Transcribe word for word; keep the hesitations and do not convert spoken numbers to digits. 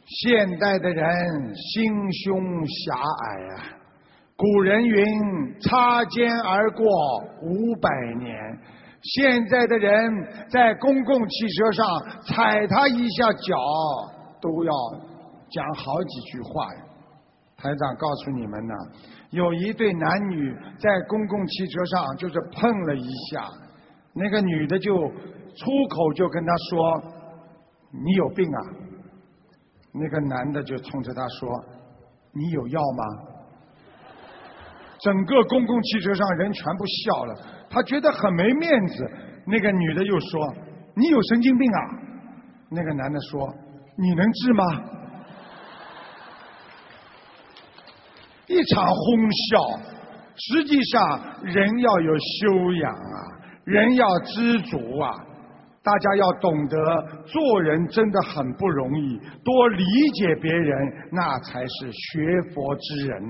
现代的人心胸狭隘啊，古人云擦肩而过五百年，现在的人在公共汽车上踩他一下脚都要讲好几句话呀。台长告诉你们呢，有一对男女在公共汽车上就是碰了一下，那个女的就出口就跟他说，你有病啊。那个男的就冲着他说，你有药吗？整个公共汽车上人全部笑了，他觉得很没面子。那个女的又说，你有神经病啊。那个男的说，你能治吗？一场哄笑。实际上人要有修养啊，人要知足啊，大家要懂得做人真的很不容易，多理解别人，那才是学佛之人。